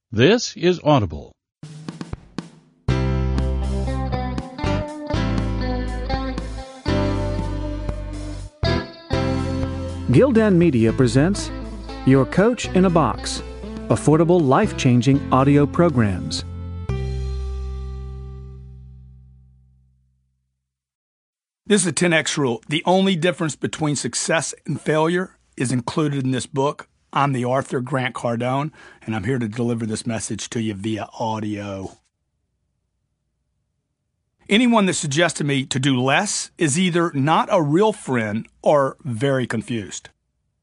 This is Audible. Gildan Media presents Your Coach in a Box, affordable, life-changing audio programs. This is the 10X rule. The only difference between success and failure is included in this book. I'm the author, Grant Cardone, and I'm here to deliver this message to you via audio. Anyone that suggests to me to do less is either not a real friend or very confused.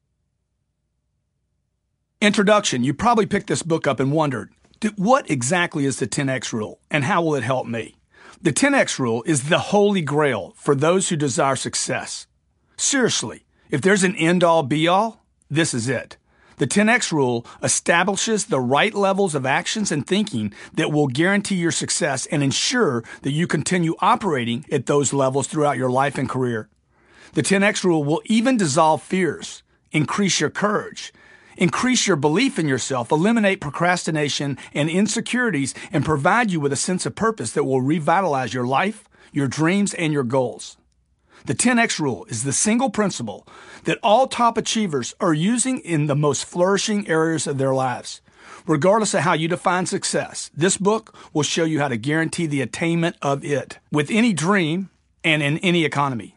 Introduction. You probably picked this book up and wondered, what exactly is the 10X rule and how will it help me? The 10X rule is the holy grail for those who desire success. Seriously, if there's an end-all be-all, this is it. The 10X rule establishes the right levels of actions and thinking that will guarantee your success and ensure that you continue operating at those levels throughout your life and career. The 10X rule will even dissolve fears, increase your courage, increase your belief in yourself, eliminate procrastination and insecurities, and provide you with a sense of purpose that will revitalize your life, your dreams, and your goals. The 10X rule is the single principle that all top achievers are using in the most flourishing areas of their lives. Regardless of how you define success, this book will show you how to guarantee the attainment of it with any dream and in any economy.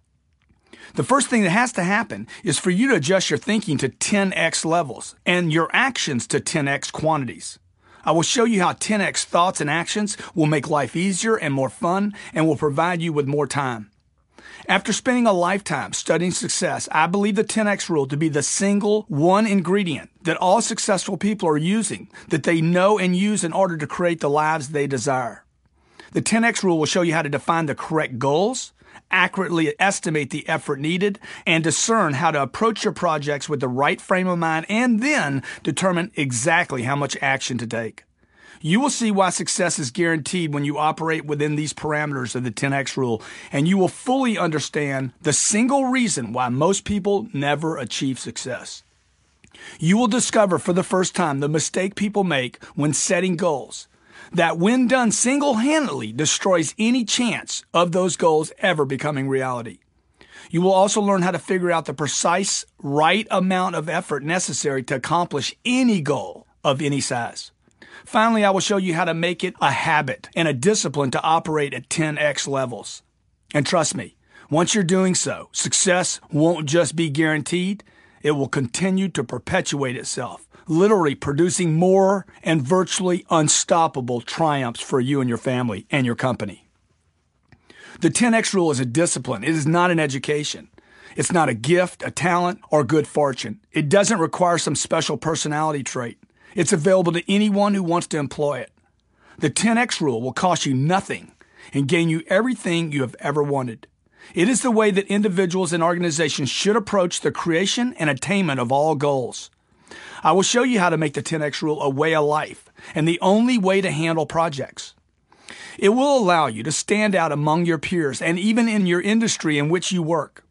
The first thing that has to happen is for you to adjust your thinking to 10X levels and your actions to 10X quantities. I will show you how 10X thoughts and actions will make life easier and more fun and will provide you with more time. After spending a lifetime studying success, I believe the 10X rule to be the single one ingredient that all successful people are using, that they know and use in order to create the lives they desire. The 10X rule will show you how to define the correct goals, accurately estimate the effort needed, and discern how to approach your projects with the right frame of mind, and then determine exactly how much action to take. You will see why success is guaranteed when you operate within these parameters of the 10X rule, and you will fully understand the single reason why most people never achieve success. You will discover for the first time the mistake people make when setting goals, that when done single-handedly destroys any chance of those goals ever becoming reality. You will also learn how to figure out the precise right amount of effort necessary to accomplish any goal of any size. Finally, I will show you how to make it a habit and a discipline to operate at 10X levels. And trust me, once you're doing so, success won't just be guaranteed, it will continue to perpetuate itself, literally producing more and virtually unstoppable triumphs for you and your family and your company. The 10X rule is a discipline. It is not an education. It's not a gift, a talent, or good fortune. It doesn't require some special personality trait. It's available to anyone who wants to employ it. The 10X rule will cost you nothing and gain you everything you have ever wanted. It is the way that individuals and organizations should approach the creation and attainment of all goals. I will show you how to make the 10X rule a way of life and the only way to handle projects. It will allow you to stand out among your peers and even in your industry in which you work.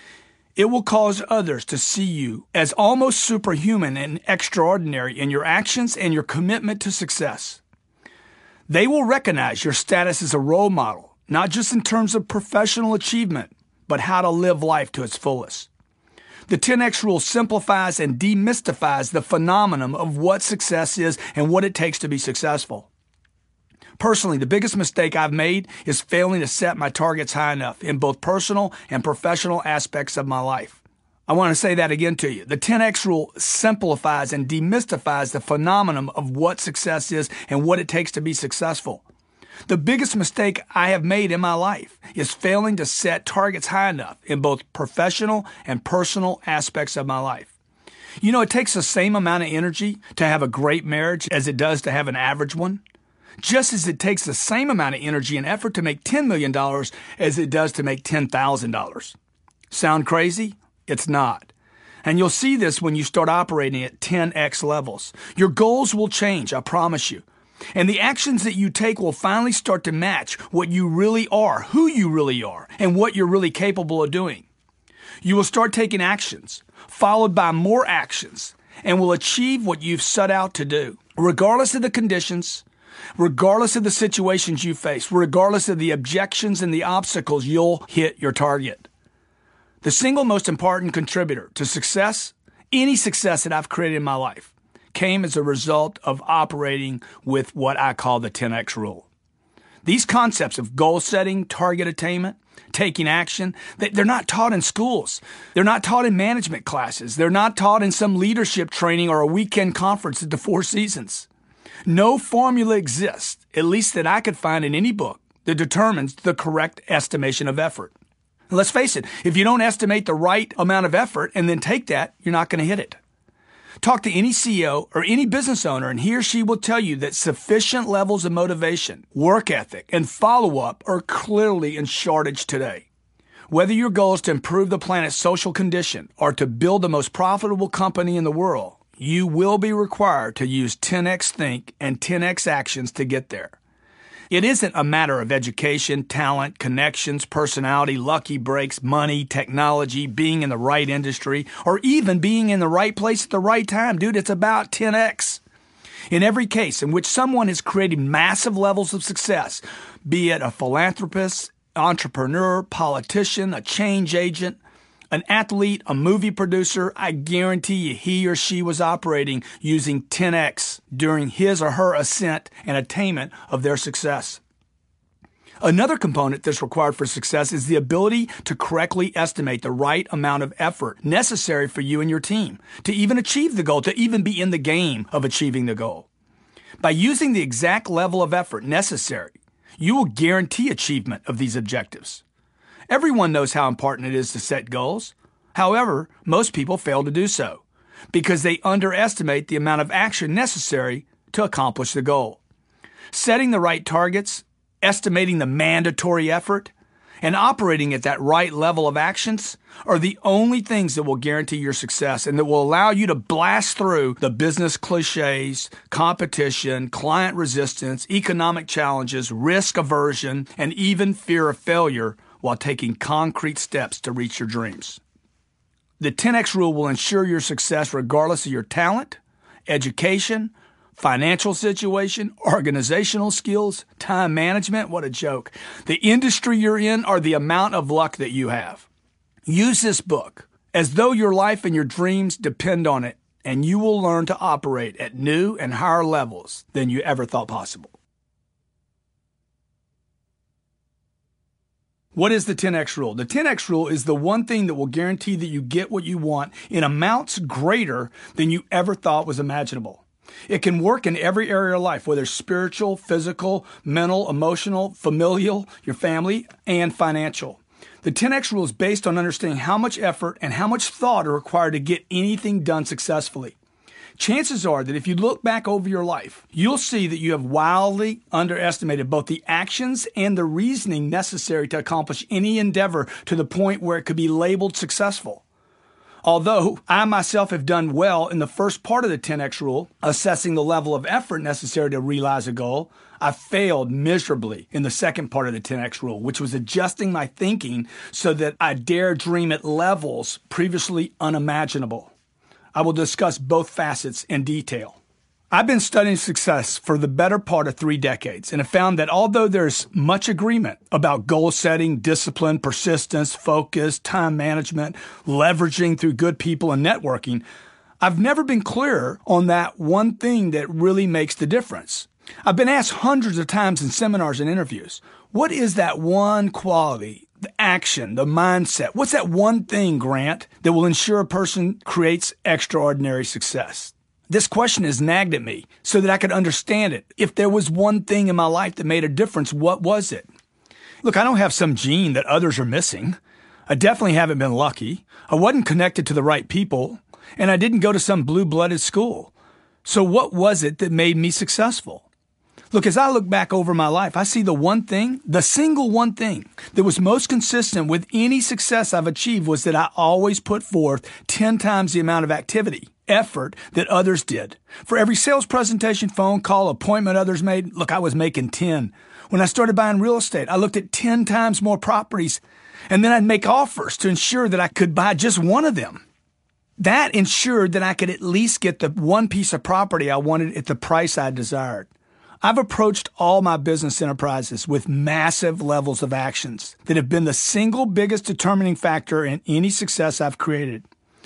It will cause others to see you as almost superhuman and extraordinary in your actions and your commitment to success. They will recognize your status as a role model, not just in terms of professional achievement, but how to live life to its fullest. The 10X rule simplifies and demystifies the phenomenon of what success is and what it takes to be successful. Personally, the biggest mistake I've made is failing to set my targets high enough in both personal and professional aspects of my life. I want to say that again to you. The 10X rule simplifies and demystifies the phenomenon of what success is and what it takes to be successful. The biggest mistake I have made in my life is failing to set targets high enough in both professional and personal aspects of my life. You know, it takes the same amount of energy to have a great marriage as it does to have an average one. Just as it takes the same amount of energy and effort to make $10 million as it does to make $10,000. Sound crazy? It's not. And you'll see this when you start operating at 10X levels. Your goals will change, I promise you. And the actions that you take will finally start to match what you really are, who you really are, and what you're really capable of doing. You will start taking actions, followed by more actions, and will achieve what you've set out to do. Regardless of the conditions, regardless of the situations you face, regardless of the objections and the obstacles, you'll hit your target. The single most important contributor to success, any success that I've created in my life, came as a result of operating with what I call the 10X rule. These concepts of goal setting, target attainment, taking action, they're not taught in schools. They're not taught in management classes. They're not taught in some leadership training or a weekend conference at the Four Seasons. No formula exists, at least that I could find in any book, that determines the correct estimation of effort. Let's face it, if you don't estimate the right amount of effort and then take that, you're not going to hit it. Talk to any CEO or any business owner, and he or she will tell you that sufficient levels of motivation, work ethic, and follow-up are clearly in shortage today. Whether your goal is to improve the planet's social condition or to build the most profitable company in the world, you will be required to use 10X think and 10X actions to get there. It isn't a matter of education, talent, connections, personality, lucky breaks, money, technology, being in the right industry, or even being in the right place at the right time. Dude, it's about 10X. In every case in which someone has created massive levels of success, be it a philanthropist, entrepreneur, politician, a change agent, an athlete, a movie producer, I guarantee you he or she was operating using 10X during his or her ascent and attainment of their success. Another component that's required for success is the ability to correctly estimate the right amount of effort necessary for you and your team to even achieve the goal, to even be in the game of achieving the goal. By using the exact level of effort necessary, you will guarantee achievement of these objectives. Everyone knows how important it is to set goals. However, most people fail to do so because they underestimate the amount of action necessary to accomplish the goal. Setting the right targets, estimating the mandatory effort, and operating at that right level of actions are the only things that will guarantee your success and that will allow you to blast through the business cliches, competition, client resistance, economic challenges, risk aversion, and even fear of failure while taking concrete steps to reach your dreams. The 10X rule will ensure your success regardless of your talent, education, financial situation, organizational skills, time management. What a joke. The industry you're in or the amount of luck that you have. Use this book as though your life and your dreams depend on it, and you will learn to operate at new and higher levels than you ever thought possible. What is the 10X rule? The 10X rule is the one thing that will guarantee that you get what you want in amounts greater than you ever thought was imaginable. It can work in every area of life, whether spiritual, physical, mental, emotional, familial, your family, and financial. The 10X rule is based on understanding how much effort and how much thought are required to get anything done successfully. Chances are that if you look back over your life, you'll see that you have wildly underestimated both the actions and the reasoning necessary to accomplish any endeavor to the point where it could be labeled successful. Although I myself have done well in the first part of the 10X rule, assessing the level of effort necessary to realize a goal, I failed miserably in the second part of the 10X rule, which was adjusting my thinking so that I dare dream at levels previously unimaginable. I will discuss both facets in detail. I've been studying success for the better part of 3 decades and have found that although there's much agreement about goal setting, discipline, persistence, focus, time management, leveraging through good people and networking, I've never been clearer on that one thing that really makes the difference. I've been asked hundreds of times in seminars and interviews, what is that one quality, the action, the mindset? What's that one thing, Grant, that will ensure a person creates extraordinary success? This question has nagged at me so that I could understand it. If there was one thing in my life that made a difference, what was it? Look, I don't have some gene that others are missing. I definitely haven't been lucky. I wasn't connected to the right people, and I didn't go to some blue-blooded school. So what was it that made me successful? Look, as I look back over my life, I see the one thing, the single one thing that was most consistent with any success I've achieved was that I always put forth 10 times the amount of activity, effort that others did. For every sales presentation, phone call, appointment others made, look, I was making 10. When I started buying real estate, I looked at 10 times more properties, and then I'd make offers to ensure that I could buy just one of them. That ensured that I could at least get the one piece of property I wanted at the price I desired. I've approached all my business enterprises with massive levels of actions that have been the single biggest determining factor in any success I've created.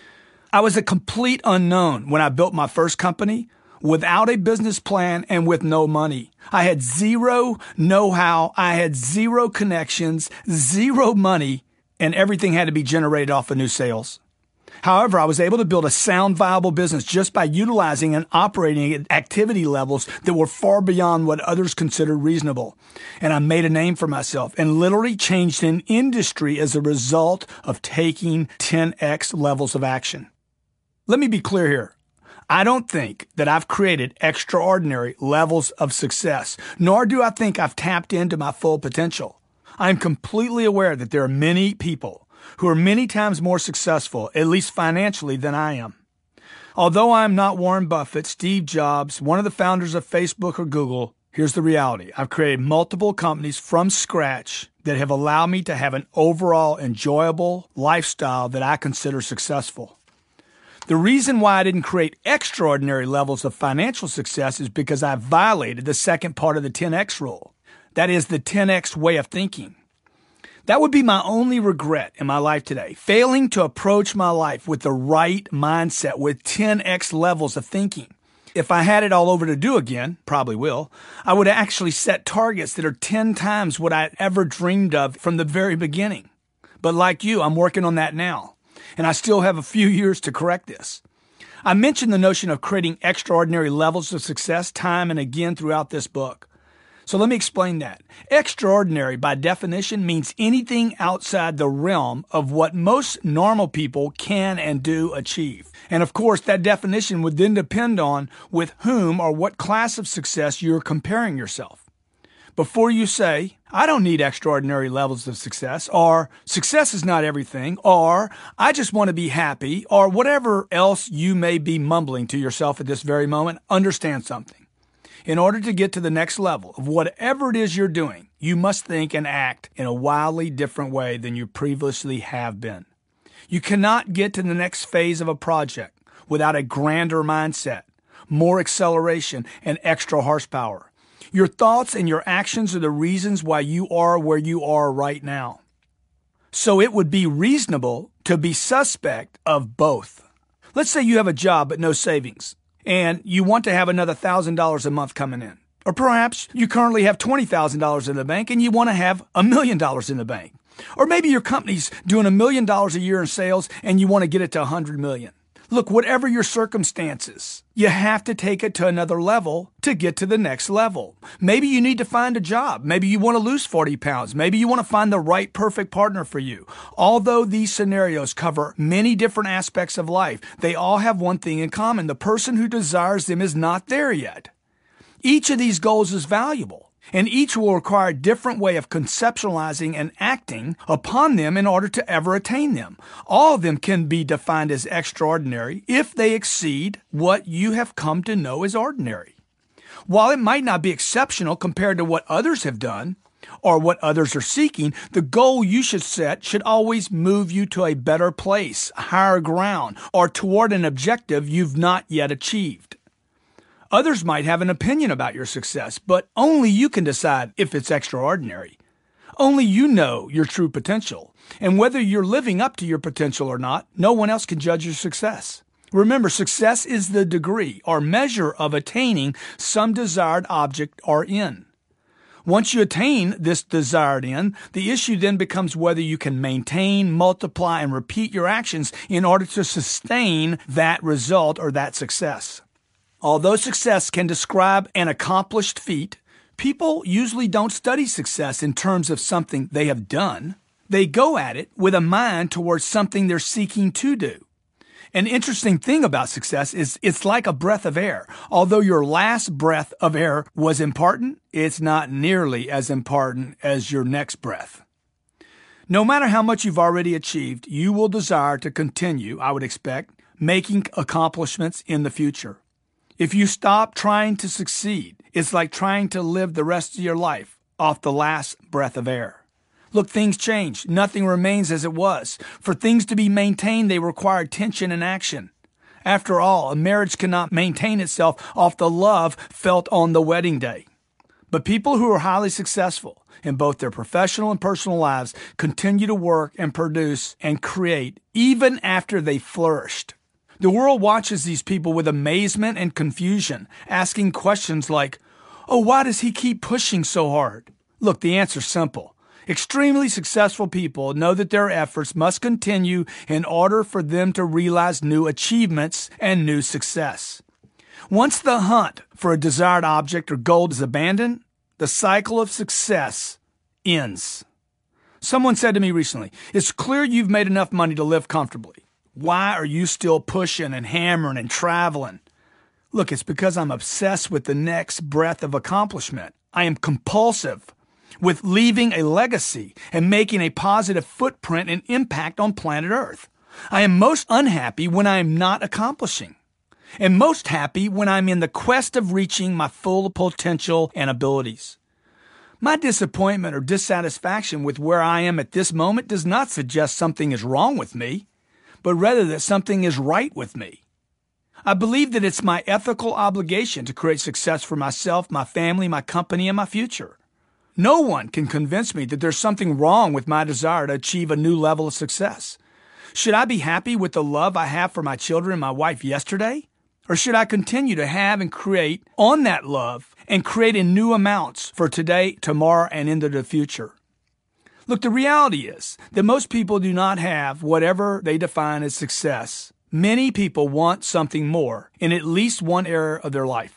I was a complete unknown when I built my first company, without a business plan and with no money. I had zero know-how, I had zero connections, zero money, and everything had to be generated off of new sales. However, I was able to build a sound, viable business just by utilizing and operating at activity levels that were far beyond what others considered reasonable. And I made a name for myself and literally changed an industry as a result of taking 10x levels of action. Let me be clear here. I don't think that I've created extraordinary levels of success, nor do I think I've tapped into my full potential. I'm completely aware that there are many people who are many times more successful, at least financially, than I am. Although I'm not Warren Buffett, Steve Jobs, one of the founders of Facebook or Google, here's the reality. I've created multiple companies from scratch that have allowed me to have an overall enjoyable lifestyle that I consider successful. The reason why I didn't create extraordinary levels of financial success is because I violated the second part of the 10X rule. That is the 10X way of thinking. That would be my only regret in my life today, failing to approach my life with the right mindset, with 10X levels of thinking. If I had it all over to do again, probably will, I would actually set targets that are 10 times what I ever dreamed of from the very beginning. But like you, I'm working on that now. And I still have a few years to correct this. I mentioned the notion of creating extraordinary levels of success time and again throughout this book. So let me explain that. Extraordinary, by definition, means anything outside the realm of what most normal people can and do achieve. And of course, that definition would then depend on with whom or what class of success you're comparing yourself. Before you say, I don't need extraordinary levels of success, or success is not everything, or I just want to be happy, or whatever else you may be mumbling to yourself at this very moment, understand something. In order to get to the next level of whatever it is you're doing, you must think and act in a wildly different way than you previously have been. You cannot get to the next phase of a project without a grander mindset, more acceleration, and extra horsepower. Your thoughts and your actions are the reasons why you are where you are right now. So it would be reasonable to be suspect of both. Let's say you have a job but no savings, and you want to have another $1,000 a month coming in. Or perhaps you currently have $20,000 in the bank and you want to have $1 million in the bank. Or maybe your company's doing $1 million a year in sales and you want to get it to $100 million. Look, whatever your circumstances, you have to take it to another level to get to the next level. Maybe you need to find a job. Maybe you want to lose 40 pounds. Maybe you want to find the right perfect partner for you. Although these scenarios cover many different aspects of life, they all have one thing in common. The person who desires them is not there yet. Each of these goals is valuable, and each will require a different way of conceptualizing and acting upon them in order to ever attain them. All of them can be defined as extraordinary if they exceed what you have come to know as ordinary. While it might not be exceptional compared to what others have done or what others are seeking, the goal you should set should always move you to a better place, higher ground, or toward an objective you've not yet achieved. Others might have an opinion about your success, but only you can decide if it's extraordinary. Only you know your true potential, and whether you're living up to your potential or not, no one else can judge your success. Remember, success is the degree or measure of attaining some desired object or end. Once you attain this desired end, the issue then becomes whether you can maintain, multiply, and repeat your actions in order to sustain that result or that success. Although success can describe an accomplished feat, people usually don't study success in terms of something they have done. They go at it with a mind towards something they're seeking to do. An interesting thing about success is it's like a breath of air. Although your last breath of air was important, it's not nearly as important as your next breath. No matter how much you've already achieved, you will desire to continue, I would expect, making accomplishments in the future. If you stop trying to succeed, it's like trying to live the rest of your life off the last breath of air. Look, things change. Nothing remains as it was. For things to be maintained, they require attention and action. After all, a marriage cannot maintain itself off the love felt on the wedding day. But people who are highly successful in both their professional and personal lives continue to work and produce and create even after they flourished. The world watches these people with amazement and confusion, asking questions like, "Oh, why does he keep pushing so hard?" Look, the answer's simple. Extremely successful people know that their efforts must continue in order for them to realize new achievements and new success. Once the hunt for a desired object or goal is abandoned, the cycle of success ends. Someone said to me recently, "It's clear you've made enough money to live comfortably. Why are you still pushing and hammering and traveling?" Look, it's because I'm obsessed with the next breath of accomplishment. I am compulsive with leaving a legacy and making a positive footprint and impact on planet Earth. I am most unhappy when I am not accomplishing, and most happy when I'm in the quest of reaching my full potential and abilities. My disappointment or dissatisfaction with where I am at this moment does not suggest something is wrong with me, but rather that something is right with me. I believe that it's my ethical obligation to create success for myself, my family, my company, and my future. No one can convince me that there's something wrong with my desire to achieve a new level of success. Should I be happy with the love I have for my children and my wife yesterday? Or should I continue to have and create on that love and create in new amounts for today, tomorrow, and into the future? Look, the reality is that most people do not have whatever they define as success. Many people want something more in at least one area of their life.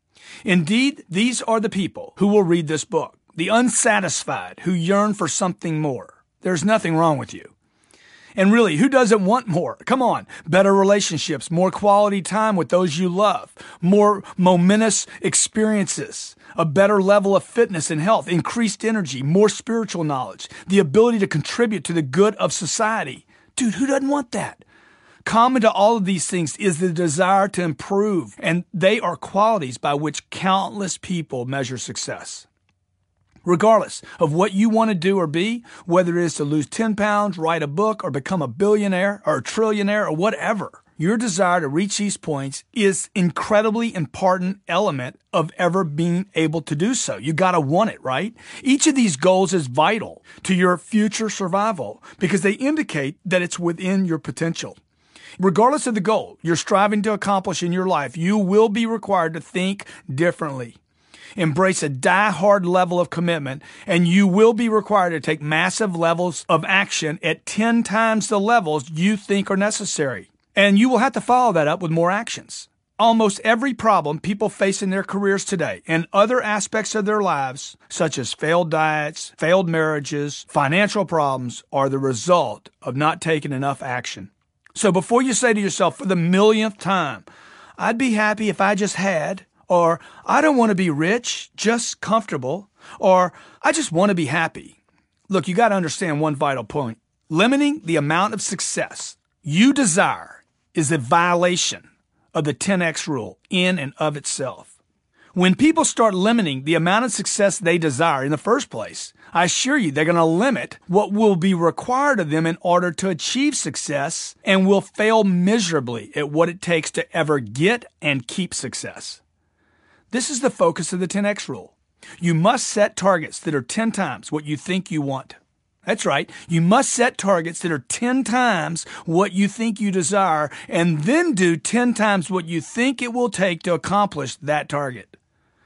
Indeed, these are the people who will read this book. The unsatisfied who yearn for something more. There's nothing wrong with you. And really, who doesn't want more? Come on. Better relationships, more quality time with those you love, more momentous experiences, a better level of fitness and health, increased energy, more spiritual knowledge, the ability to contribute to the good of society. Dude, who doesn't want that? Common to all of these things is the desire to improve, and they are qualities by which countless people measure success. Regardless of what you want to do or be, whether it is to lose 10 pounds, write a book, or become a billionaire or a trillionaire or whatever, your desire to reach these points is incredibly important element of ever being able to do so. You got to want it, right? Each of these goals is vital to your future survival because they indicate that it's within your potential. Regardless of the goal you're striving to accomplish in your life, you will be required to think differently. Embrace a die-hard level of commitment, and you will be required to take massive levels of action at 10 times the levels you think are necessary. And you will have to follow that up with more actions. Almost every problem people face in their careers today and other aspects of their lives, such as failed diets, failed marriages, financial problems, are the result of not taking enough action. So before you say to yourself for the millionth time, "I'd be happy if I just had," or "I don't want to be rich, just comfortable," or "I just want to be happy." Look, you got to understand one vital point. Limiting the amount of success you desire is a violation of the 10X rule in and of itself. When people start limiting the amount of success they desire in the first place, I assure you they're going to limit what will be required of them in order to achieve success and will fail miserably at what it takes to ever get and keep success. This is the focus of the 10X rule. You must set targets that are 10 times what you think you want. That's right. You must set targets that are 10 times what you think you desire and then do 10 times what you think it will take to accomplish that target.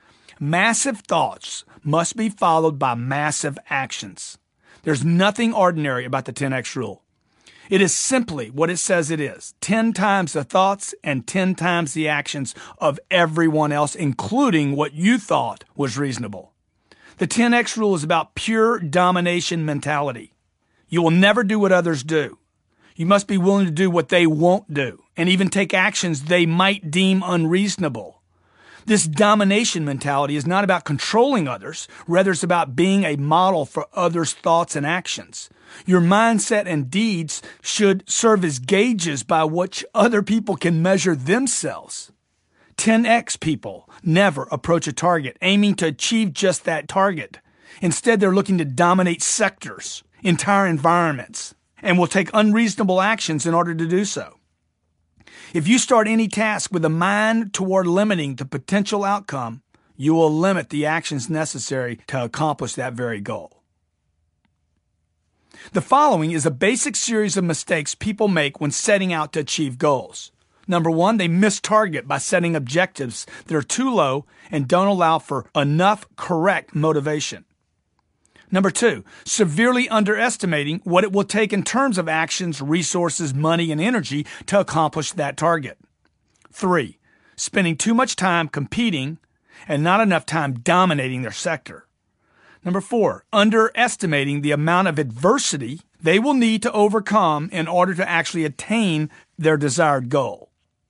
Massive thoughts must be followed by massive actions. There's nothing ordinary about the 10X rule. It is simply what it says it is. 10 times the thoughts and 10 times the actions of everyone else, including what you thought was reasonable. The 10X rule is about pure domination mentality. You will never do what others do. You must be willing to do what they won't do and even take actions they might deem unreasonable. This domination mentality is not about controlling others. Rather, it's about being a model for others' thoughts and actions. Your mindset and deeds should serve as gauges by which other people can measure themselves. 10X people never approach a target aiming to achieve just that target. Instead, they're looking to dominate sectors entire environments, and will take unreasonable actions in order to do so. If you start any task with a mind toward limiting the potential outcome, you will limit the actions necessary to accomplish that very goal. The following is a basic series of mistakes people make when setting out to achieve goals. Number one, they miss target by setting objectives that are too low and don't allow for enough correct motivation. Number two, severely underestimating what it will take in terms of actions, resources, money, and energy to accomplish that target. Three, spending too much time competing and not enough time dominating their sector. Number four, underestimating the amount of adversity they will need to overcome in order to actually attain their desired goal.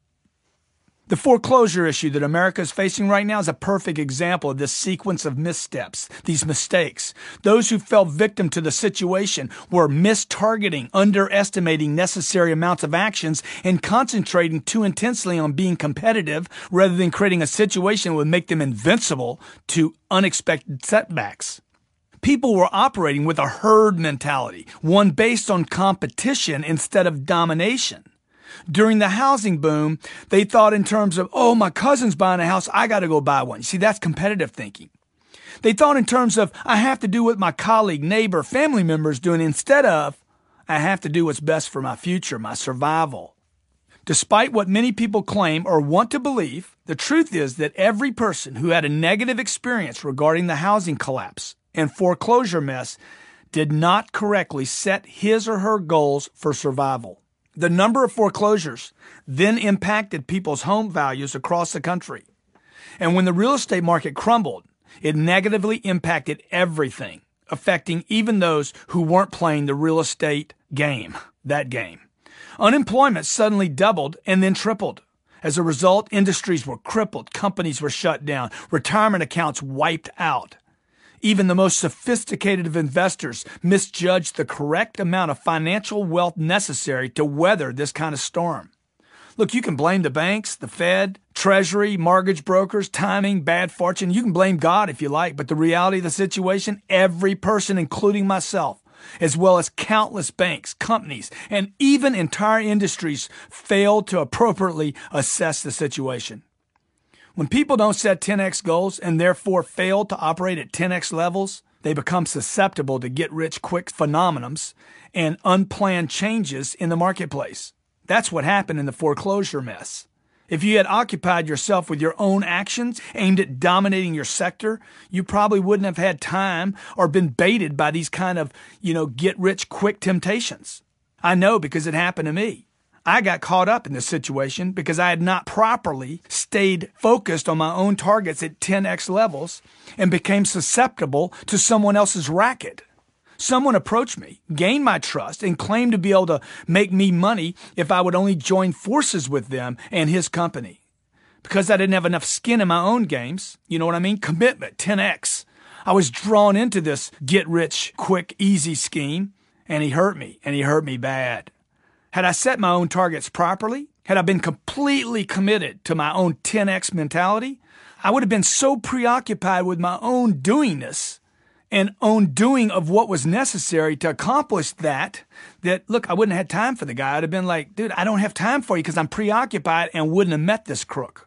The foreclosure issue that America is facing right now is a perfect example of this sequence of missteps, these mistakes. Those who fell victim to the situation were mistargeting, underestimating necessary amounts of actions, and concentrating too intensely on being competitive rather than creating a situation that would make them invincible to unexpected setbacks. People were operating with a herd mentality, one based on competition instead of domination. During the housing boom, they thought in terms of, oh, my cousin's buying a house, I got to go buy one. You see, that's competitive thinking. They thought in terms of, I have to do what my colleague, neighbor, family member is doing instead of, I have to do what's best for my future, my survival. Despite what many people claim or want to believe, the truth is that every person who had a negative experience regarding the housing collapse and foreclosure mess did not correctly set his or her goals for survival. The number of foreclosures then impacted people's home values across the country. And when the real estate market crumbled, it negatively impacted everything, affecting even those who weren't playing the real estate game, that game. Unemployment suddenly doubled and then tripled. As a result, industries were crippled, companies were shut down, retirement accounts wiped out. Even the most sophisticated of investors misjudged the correct amount of financial wealth necessary to weather this kind of storm. Look, you can blame the banks, the Fed, Treasury, mortgage brokers, timing, bad fortune. You can blame God if you like, but the reality of the situation, every person, including myself, as well as countless banks, companies, and even entire industries failed to appropriately assess the situation. When people don't set 10x goals and therefore fail to operate at 10x levels, they become susceptible to get-rich-quick phenomenons and unplanned changes in the marketplace. That's what happened in the foreclosure mess. If you had occupied yourself with your own actions aimed at dominating your sector, you probably wouldn't have had time or been baited by these kind of, get-rich-quick temptations. I know because it happened to me. I got caught up in this situation because I had not properly stayed focused on my own targets at 10x levels and became susceptible to someone else's racket. Someone approached me, gained my trust, and claimed to be able to make me money if I would only join forces with them and his company. Because I didn't have enough skin in my own games, you know what I mean? Commitment, 10x. I was drawn into this get-rich-quick, easy scheme, and he hurt me bad. Had I set my own targets properly, had I been completely committed to my own 10x mentality, I would have been so preoccupied with my own doingness and own doing of what was necessary to accomplish that, look, I wouldn't have had time for the guy. I'd have been like, dude, I don't have time for you because I'm preoccupied and wouldn't have met this crook.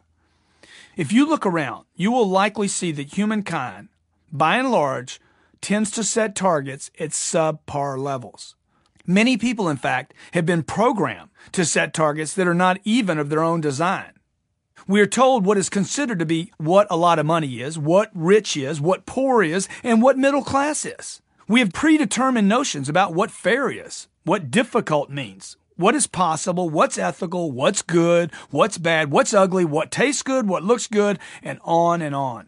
If you look around, you will likely see that humankind, by and large, tends to set targets at subpar levels. Many people, in fact, have been programmed to set targets that are not even of their own design. We are told what is considered to be what a lot of money is, what rich is, what poor is, and what middle class is. We have predetermined notions about what fair is, what difficult means, what is possible, what's ethical, what's good, what's bad, what's ugly, what tastes good, what looks good, and on and on.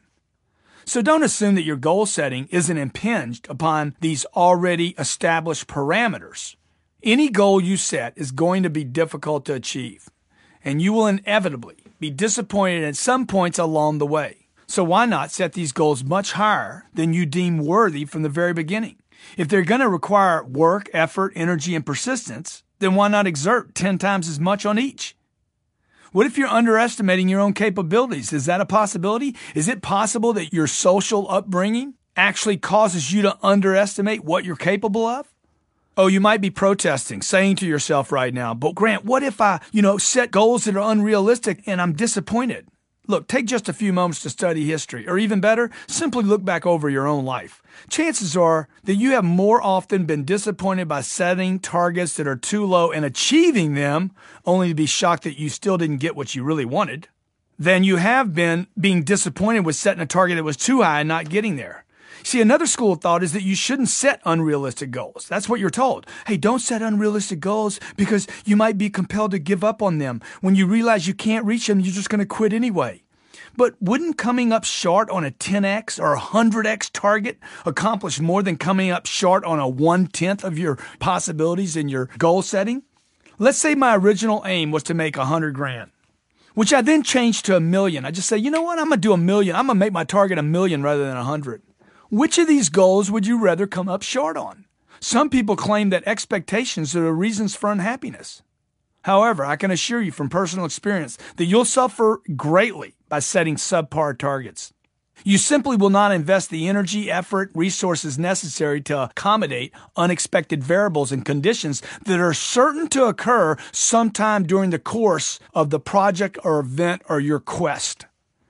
So don't assume that your goal setting isn't impinged upon these already established parameters. Any goal you set is going to be difficult to achieve, and you will inevitably be disappointed at some points along the way. So why not set these goals much higher than you deem worthy from the very beginning? If they're going to require work, effort, energy, and persistence, then why not exert 10 times as much on each? What if you're underestimating your own capabilities? Is that a possibility? Is it possible that your social upbringing actually causes you to underestimate what you're capable of? Oh, you might be protesting, saying to yourself right now, but Grant, what if I, set goals that are unrealistic and I'm disappointed? Look, take just a few moments to study history, or even better, simply look back over your own life. Chances are that you have more often been disappointed by setting targets that are too low and achieving them, only to be shocked that you still didn't get what you really wanted, than you have been being disappointed with setting a target that was too high and not getting there. See, another school of thought is that you shouldn't set unrealistic goals. That's what you're told. Hey, don't set unrealistic goals because you might be compelled to give up on them. When you realize you can't reach them, you're just going to quit anyway. But wouldn't coming up short on a 10x or a 100x target accomplish more than coming up short on a 1/10 of your possibilities in your goal setting? Let's say my original aim was to make $100,000, which I then changed to $1 million. I just say, you know what? I'm going to do $1 million. I'm going to make my target $1 million rather than 100. Which of these goals would you rather come up short on? Some people claim that expectations are the reasons for unhappiness. However, I can assure you from personal experience that you'll suffer greatly by setting subpar targets. You simply will not invest the energy, effort, resources necessary to accommodate unexpected variables and conditions that are certain to occur sometime during the course of the project or event or your quest.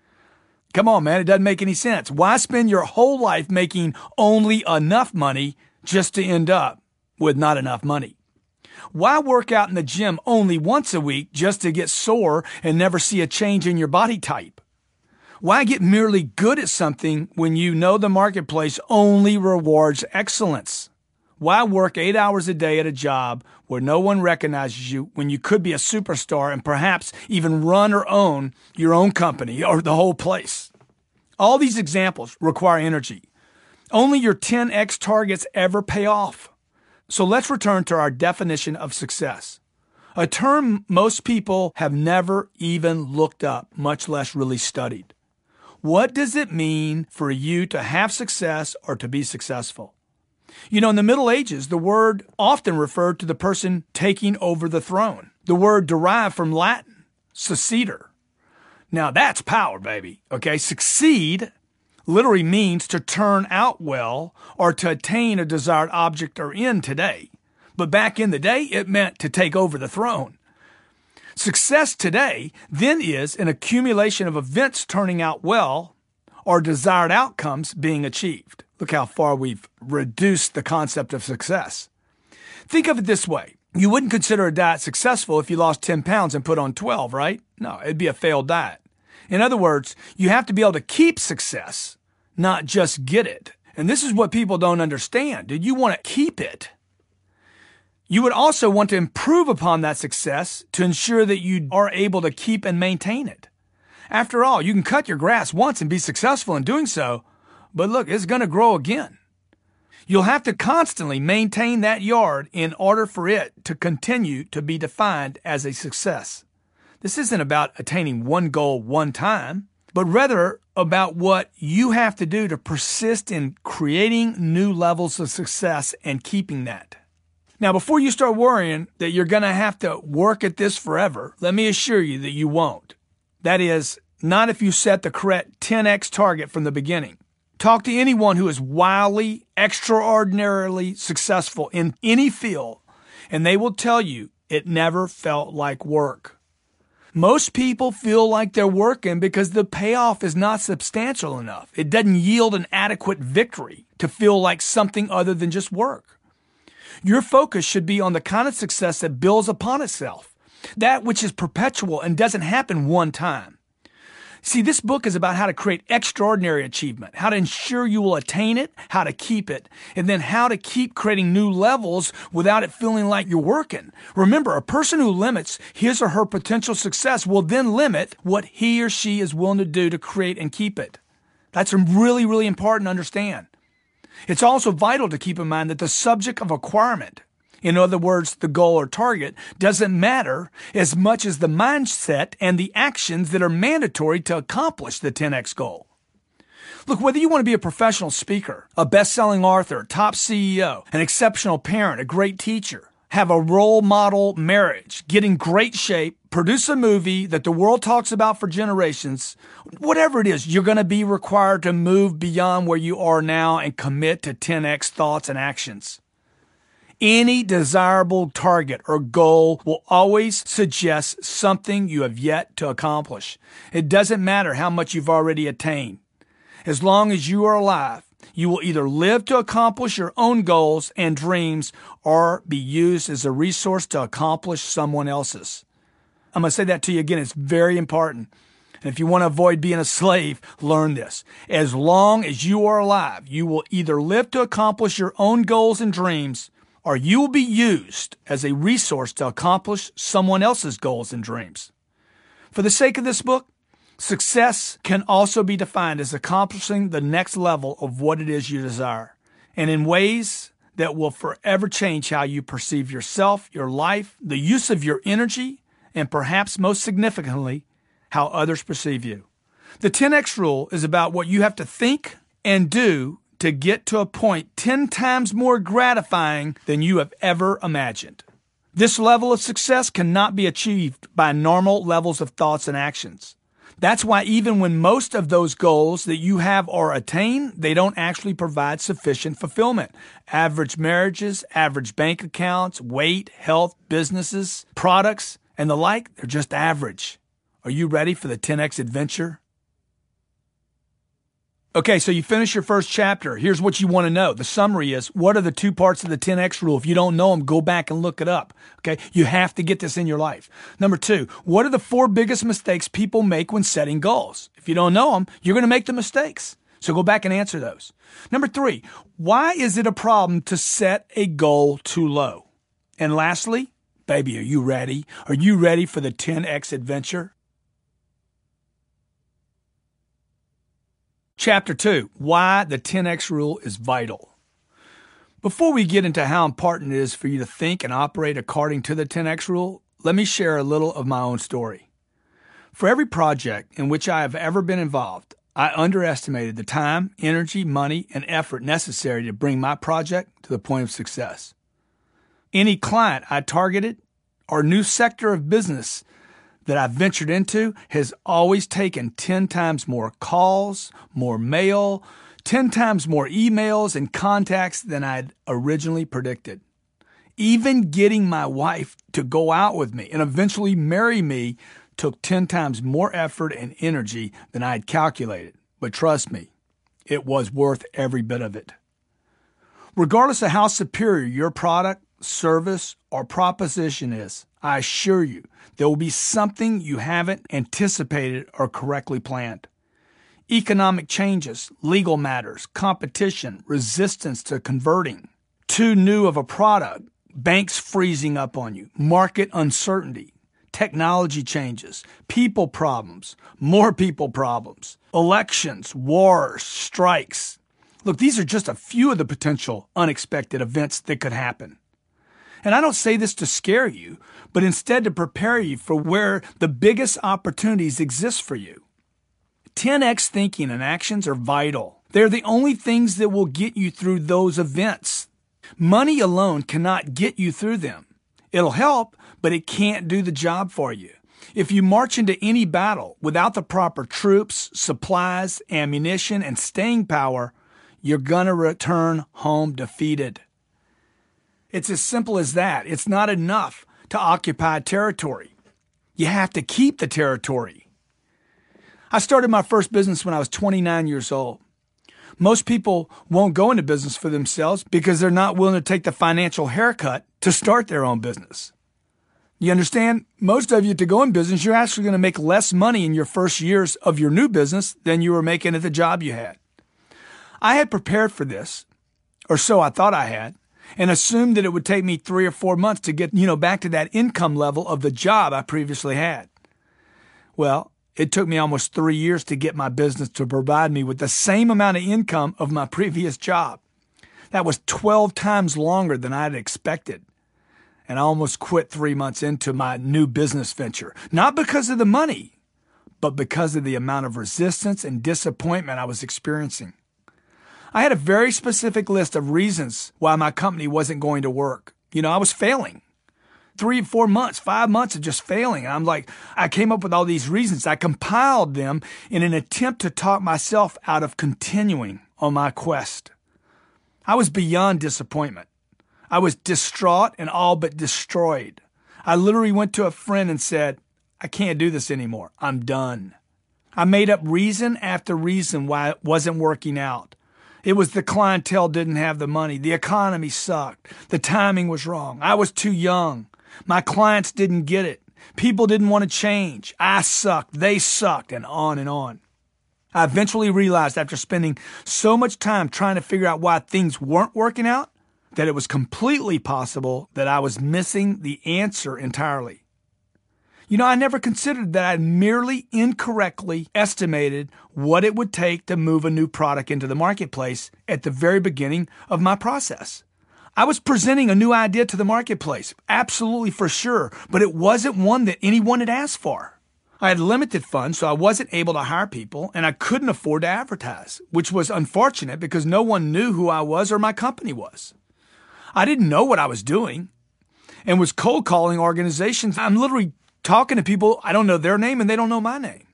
Come on, man, it doesn't make any sense. Why spend your whole life making only enough money just to end up with not enough money? Why work out in the gym only once a week just to get sore and never see a change in your body type? Why get merely good at something when you know the marketplace only rewards excellence? Why work 8 hours a day at a job where no one recognizes you when you could be a superstar and perhaps even run or own your own company or the whole place? All these examples require energy. Only your 10x targets ever pay off. So let's return to our definition of success, a term most people have never even looked up, much less really studied. What does it mean for you to have success or to be successful? In the Middle Ages, the word often referred to the person taking over the throne. The word derived from Latin, succeder. Now that's power, baby. Okay, succeed literally means to turn out well or to attain a desired object or end today. But back in the day, it meant to take over the throne. Success today then is an accumulation of events turning out well or desired outcomes being achieved. Look how far we've reduced the concept of success. Think of it this way. You wouldn't consider a diet successful if you lost 10 pounds and put on 12, right? No, it'd be a failed diet. In other words, you have to be able to keep success, not just get it. And this is what people don't understand. Did you want to keep it? You would also want to improve upon that success to ensure that you are able to keep and maintain it. After all, you can cut your grass once and be successful in doing so, but look, it's going to grow again. You'll have to constantly maintain that yard in order for it to continue to be defined as a success. This isn't about attaining one goal one time, but rather about what you have to do to persist in creating new levels of success and keeping that. Now, before you start worrying that you're going to have to work at this forever, let me assure you that you won't. That is, not if you set the correct 10x target from the beginning. Talk to anyone who is wildly, extraordinarily successful in any field, and they will tell you it never felt like work. Most people feel like they're working because the payoff is not substantial enough. It doesn't yield an adequate victory to feel like something other than just work. Your focus should be on the kind of success that builds upon itself, that which is perpetual and doesn't happen one time. See, this book is about how to create extraordinary achievement, how to ensure you will attain it, how to keep it, and then how to keep creating new levels without it feeling like you're working. Remember, a person who limits his or her potential success will then limit what he or she is willing to do to create and keep it. That's really, really important to understand. It's also vital to keep in mind that the subject of acquirement, in other words, the goal or target, doesn't matter as much as the mindset and the actions that are mandatory to accomplish the 10x goal. Look, whether you want to be a professional speaker, a best-selling author, top CEO, an exceptional parent, a great teacher, have a role model marriage, get in great shape, produce a movie that the world talks about for generations, whatever it is, you're going to be required to move beyond where you are now and commit to 10x thoughts and actions. Any desirable target or goal will always suggest something you have yet to accomplish. It doesn't matter how much you've already attained. As long as you are alive, you will either live to accomplish your own goals and dreams or be used as a resource to accomplish someone else's. I'm going to say that to you again. It's very important. And if you want to avoid being a slave, learn this. As long as you are alive, you will either live to accomplish your own goals and dreams, or you will be used as a resource to accomplish someone else's goals and dreams. For the sake of this book, success can also be defined as accomplishing the next level of what it is you desire, and in ways that will forever change how you perceive yourself, your life, the use of your energy, and perhaps most significantly, how others perceive you. The 10X rule is about what you have to think and do to get to a point 10 times more gratifying than you have ever imagined. This level of success cannot be achieved by normal levels of thoughts and actions. That's why even when most of those goals that you have are attained, they don't actually provide sufficient fulfillment. Average marriages, average bank accounts, weight, health, businesses, products, and the like, they're just average. Are you ready for the 10X adventure? Okay, so you finish your first chapter. Here's what you want to know. The summary is, what are the 2 parts of the 10X rule? If you don't know them, go back and look it up. Okay, you have to get this in your life. Number 2, what are the 4 biggest mistakes people make when setting goals? If you don't know them, you're going to make the mistakes. So go back and answer those. Number 3, why is it a problem to set a goal too low? And lastly, baby, are you ready? Are you ready for the 10X adventure? Chapter 2, why the 10X rule is vital. Before we get into how important it is for you to think and operate according to the 10X rule, let me share a little of my own story. For every project in which I have ever been involved, I underestimated the time, energy, money, and effort necessary to bring my project to the point of success. Any client I targeted or new sector of business that I've ventured into has always taken 10 times more calls, more mail, 10 times more emails and contacts than I'd originally predicted. Even getting my wife to go out with me and eventually marry me took 10 times more effort and energy than I had calculated. But trust me, it was worth every bit of it. Regardless of how superior your product, service, or proposition is, I assure you, there will be something you haven't anticipated or correctly planned. Economic changes, legal matters, competition, resistance to converting, too new of a product, banks freezing up on you, market uncertainty, technology changes, people problems, more people problems, elections, wars, strikes. Look, these are just a few of the potential unexpected events that could happen. And I don't say this to scare you, but instead to prepare you for where the biggest opportunities exist for you. 10X thinking and actions are vital. They're the only things that will get you through those events. Money alone cannot get you through them. It'll help, but it can't do the job for you. If you march into any battle without the proper troops, supplies, ammunition, and staying power, you're going to return home defeated. It's as simple as that. It's not enough to occupy territory. You have to keep the territory. I started my first business when I was 29 years old. Most people won't go into business for themselves because they're not willing to take the financial haircut to start their own business. You understand? Most of you, to go in business, you're actually going to make less money in your first years of your new business than you were making at the job you had. I had prepared for this, or so I thought I had, and assumed that it would take me 3 or 4 months to get, back to that income level of the job I previously had. Well, it took me almost 3 years to get my business to provide me with the same amount of income of my previous job. That was 12 times longer than I had expected. And I almost quit 3 months into my new business venture. Not because of the money, but because of the amount of resistance and disappointment I was experiencing. I had a very specific list of reasons why my company wasn't going to work. I was failing. 3 or 4 months, 5 months of just failing. And I came up with all these reasons. I compiled them in an attempt to talk myself out of continuing on my quest. I was beyond disappointment. I was distraught and all but destroyed. I literally went to a friend and said, I can't do this anymore. I'm done. I made up reason after reason why it wasn't working out. It was the clientele didn't have the money. The economy sucked. The timing was wrong. I was too young. My clients didn't get it. People didn't want to change. I sucked. They sucked, and on and on. I eventually realized after spending so much time trying to figure out why things weren't working out, that it was completely possible that I was missing the answer entirely. I never considered that I merely incorrectly estimated what it would take to move a new product into the marketplace at the very beginning of my process. I was presenting a new idea to the marketplace, absolutely for sure, but it wasn't one that anyone had asked for. I had limited funds, so I wasn't able to hire people, and I couldn't afford to advertise, which was unfortunate because no one knew who I was or my company was. I didn't know what I was doing and was cold calling organizations. I'm literally talking to people, I don't know their name and they don't know my name.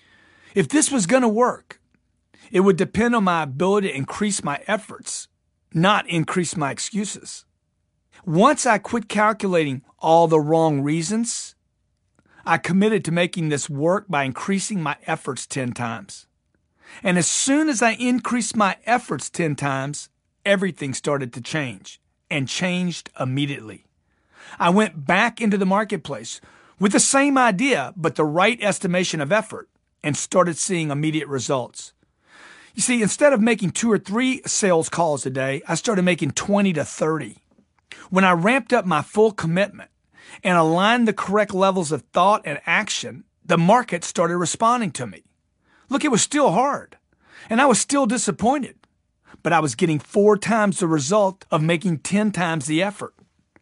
If this was going to work, it would depend on my ability to increase my efforts, not increase my excuses. Once I quit calculating all the wrong reasons, I committed to making this work by increasing my efforts 10 times. And as soon as I increased my efforts 10 times, everything started to change, and changed immediately. I went back into the marketplace with the same idea, but the right estimation of effort, and started seeing immediate results. You see, instead of making 2 or 3 sales calls a day, I started making 20 to 30. When I ramped up my full commitment and aligned the correct levels of thought and action, the market started responding to me. Look, it was still hard, and I was still disappointed, but I was getting 4 times the result of making 10 times the effort.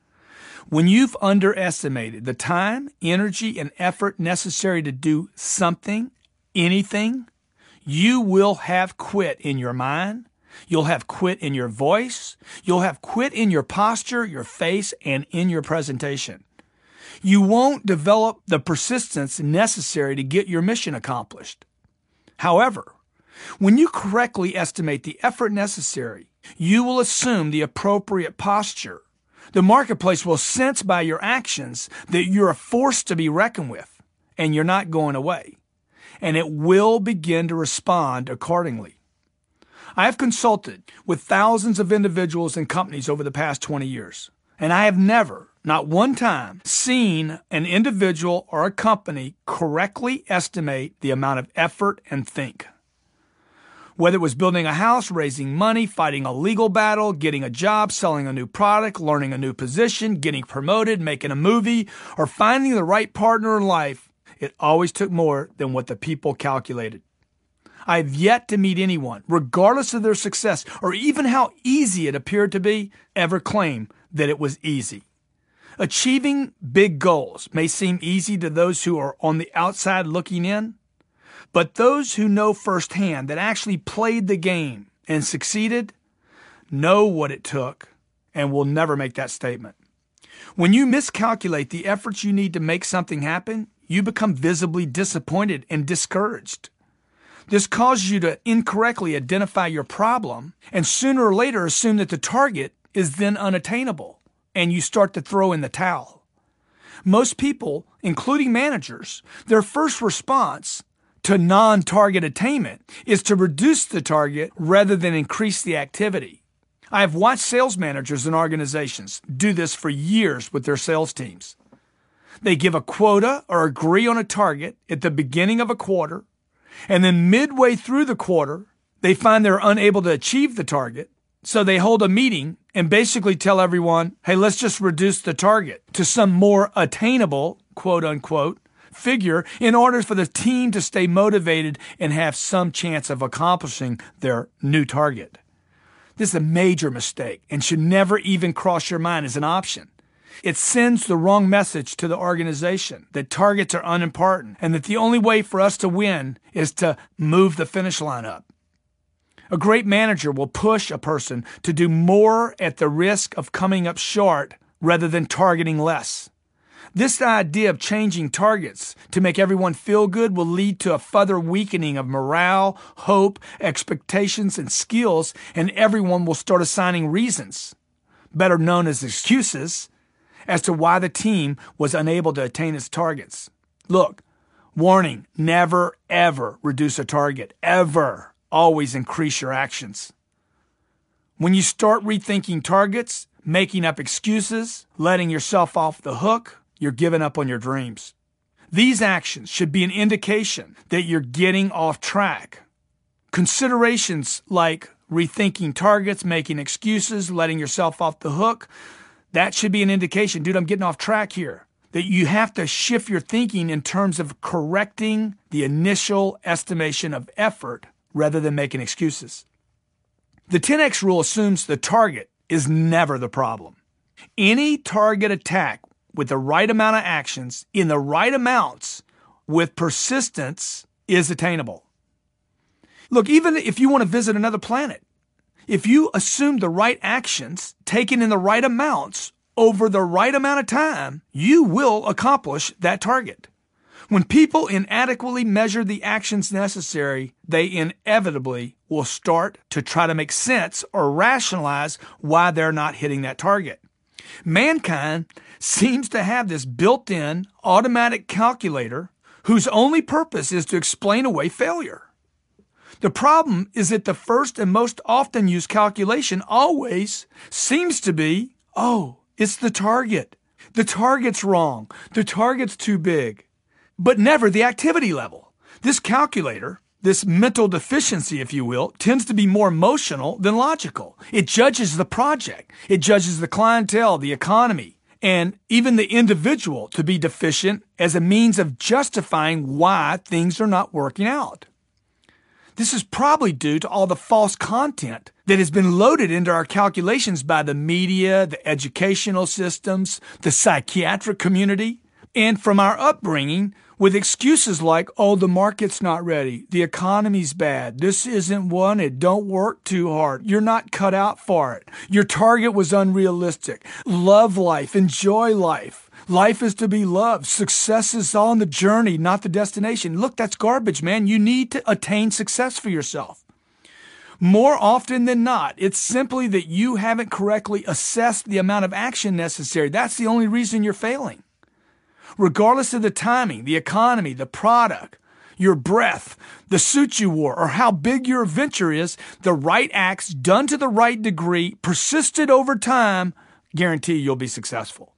When you've underestimated the time, energy, and effort necessary to do something, anything, you will have quit in your mind. You'll have quit in your voice. You'll have quit in your posture, your face, and in your presentation. You won't develop the persistence necessary to get your mission accomplished. However, when you correctly estimate the effort necessary, you will assume the appropriate posture. The marketplace will sense by your actions that you're a force to be reckoned with, and you're not going away. And it will begin to respond accordingly. I have consulted with thousands of individuals and companies over the past 20 years, and I have never, not one time, seen an individual or a company correctly estimate the amount of effort and think. Whether it was building a house, raising money, fighting a legal battle, getting a job, selling a new product, learning a new position, getting promoted, making a movie, or finding the right partner in life, it always took more than what the people calculated. I have yet to meet anyone, regardless of their success or even how easy it appeared to be, ever claim that it was easy. Achieving big goals may seem easy to those who are on the outside looking in, but those who know firsthand that actually played the game and succeeded know what it took and will never make that statement. When you miscalculate the efforts you need to make something happen, you become visibly disappointed and discouraged. This causes you to incorrectly identify your problem and sooner or later assume that the target is then unattainable, and you start to throw in the towel. Most people, including managers, their first response to non-target attainment is to reduce the target rather than increase the activity. I have watched sales managers in organizations do this for years with their sales teams. They give a quota or agree on a target at the beginning of a quarter, and then midway through the quarter, they find they're unable to achieve the target, so they hold a meeting and basically tell everyone, hey, let's just reduce the target to some more attainable, quote unquote, figure in order for the team to stay motivated and have some chance of accomplishing their new target. This is a major mistake and should never even cross your mind as an option. It sends the wrong message to the organization that targets are unimportant and that the only way for us to win is to move the finish line up. A great manager will push a person to do more at the risk of coming up short rather than targeting less. This idea of changing targets to make everyone feel good will lead to a further weakening of morale, hope, expectations, and skills, and everyone will start assigning reasons. better known as excuses, as to why the team was unable to attain its targets. Look, warning, never, ever reduce a target. Ever. Always increase your actions. When you start rethinking targets, making up excuses, letting yourself off the hook, you're giving up on your dreams. These actions should be an indication that you're getting off track. Considerations like rethinking targets, making excuses, letting yourself off the hook, that should be an indication, dude, I'm getting off track here. That you have to shift your thinking in terms of correcting the initial estimation of effort rather than making excuses. The 10X rule assumes the target is never the problem. Any target attack with the right amount of actions in the right amounts with persistence is attainable. Look, even if you want to visit another planet, if you assume the right actions taken in the right amounts over the right amount of time, you will accomplish that target. When people inadequately measure the actions necessary, they inevitably will start to try to make sense or rationalize why they're not hitting that target. Mankind seems to have this built-in automatic calculator whose only purpose is to explain away failure. The problem is that the first and most often used calculation always seems to be, it's the target. The target's wrong. The target's too big. But never the activity level. This calculator, this mental deficiency, if you will, tends to be more emotional than logical. It judges the project. It judges the clientele, the economy, and even the individual to be deficient as a means of justifying why things are not working out. This is probably due to all the false content that has been loaded into our calculations by the media, the educational systems, the psychiatric community, and from our upbringing with excuses like, the market's not ready, the economy's bad, this isn't wanted, don't work too hard, you're not cut out for it, your target was unrealistic, love life, enjoy life. Life is to be loved. Success is on the journey, not the destination. Look, that's garbage, man. You need to attain success for yourself. More often than not, it's simply that you haven't correctly assessed the amount of action necessary. That's the only reason you're failing. Regardless of the timing, the economy, the product, your breath, the suit you wore, or how big your adventure is, the right acts done to the right degree, persisted over time, guarantee you'll be successful.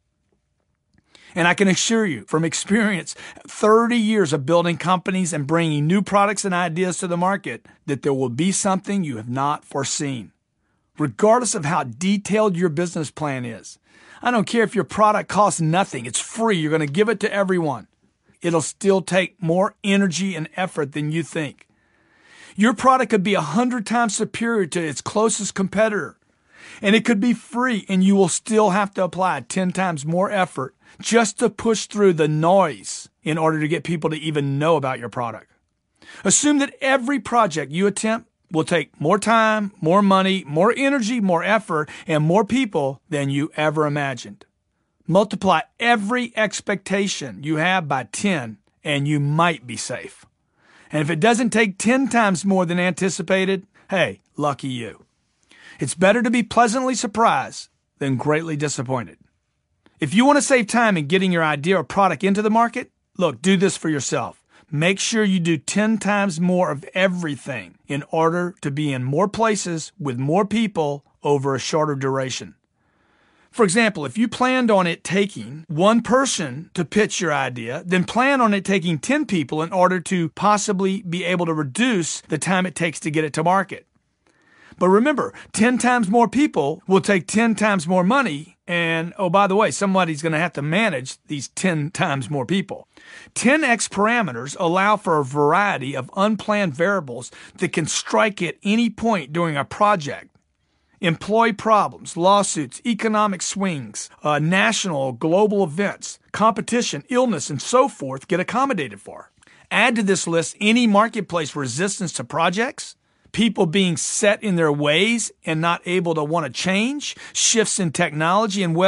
And I can assure you from experience, 30 years of building companies and bringing new products and ideas to the market, that there will be something you have not foreseen. Regardless of how detailed your business plan is. I don't care if your product costs nothing. It's free. You're going to give it to everyone. It'll still take more energy and effort than you think. Your product could be 100 times superior to its closest competitor. And it could be free, and you will still have to apply 10 times more effort just to push through the noise in order to get people to even know about your product. Assume that every project you attempt will take more time, more money, more energy, more effort, and more people than you ever imagined. Multiply every expectation you have by 10, and you might be safe. And if it doesn't take 10 times more than anticipated, hey, lucky you. It's better to be pleasantly surprised than greatly disappointed. If you want to save time in getting your idea or product into the market, look, do this for yourself. Make sure you do 10 times more of everything in order to be in more places with more people over a shorter duration. For example, if you planned on it taking one person to pitch your idea, then plan on it taking 10 people in order to possibly be able to reduce the time it takes to get it to market. But remember, 10 times more people will take 10 times more money. And, by the way, somebody's going to have to manage these 10 times more people. 10X parameters allow for a variety of unplanned variables that can strike at any point during a project. Employee problems, lawsuits, economic swings, national or global events, competition, illness, and so forth get accommodated for. Add to this list any marketplace resistance to projects, people being set in their ways and not able to want to change, shifts in technology, and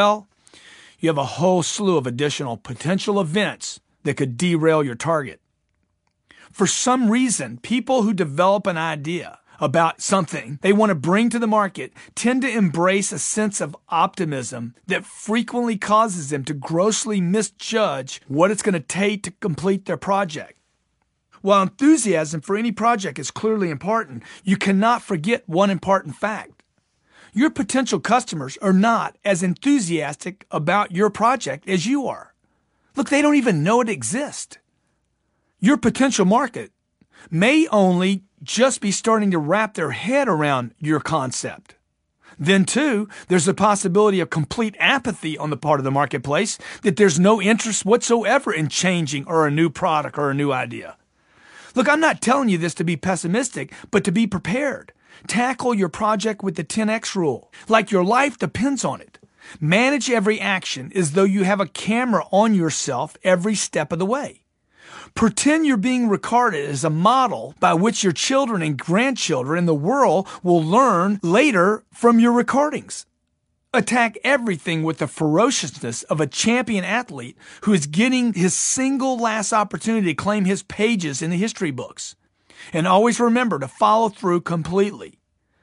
you have a whole slew of additional potential events that could derail your target. For some reason, people who develop an idea, about something they want to bring to the market tend to embrace a sense of optimism that frequently causes them to grossly misjudge what it's going to take to complete their project. While enthusiasm for any project is clearly important, you cannot forget one important fact. Your potential customers are not as enthusiastic about your project as you are. Look, they don't even know it exists. Your potential market may only just be starting to wrap their head around your concept. Then, too, there's the possibility of complete apathy on the part of the marketplace, that there's no interest whatsoever in changing or a new product or a new idea. Look, I'm not telling you this to be pessimistic, but to be prepared. Tackle your project with the 10X rule, like your life depends on it. Manage every action as though you have a camera on yourself every step of the way. Pretend you're being regarded as a model by which your children and grandchildren in the world will learn later from your recordings. Attack everything with the ferociousness of a champion athlete who is getting his single last opportunity to claim his pages in the history books. And always remember to follow through completely.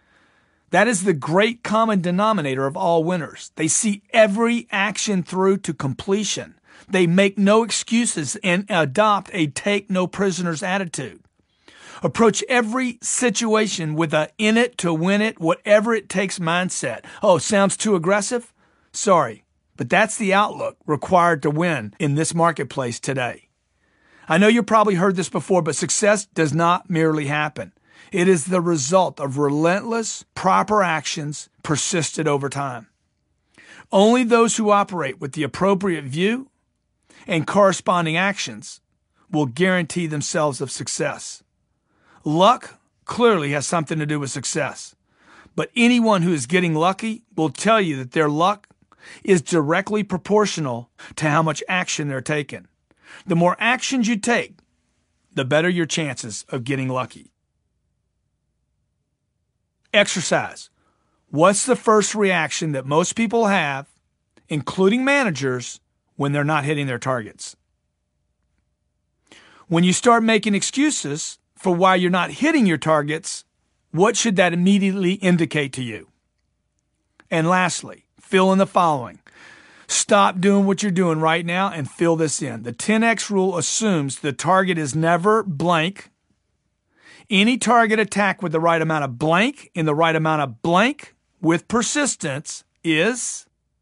That is the great common denominator of all winners. They see every action through to completion. They make no excuses and adopt a take no prisoners attitude. Approach every situation with a in it to win it, whatever it takes mindset. Oh, sounds too aggressive? Sorry, but that's the outlook required to win in this marketplace today. I know you probably heard this before, but success does not merely happen. It is the result of relentless, proper actions persisted over time. Only those who operate with the appropriate view and corresponding actions will guarantee themselves of success. Luck clearly has something to do with success, but anyone who is getting lucky will tell you that their luck is directly proportional to how much action they're taking. The more actions you take, the better your chances of getting lucky. Exercise. What's the first reaction that most people have, including managers, when they're not hitting their targets? When you start making excuses for why you're not hitting your targets, what should that immediately indicate to you? And lastly, fill in the following. Stop doing what you're doing right now and fill this in. The 10X rule assumes the target is never blank. Any target attack with the right amount of blank in the right amount of blank with persistence is...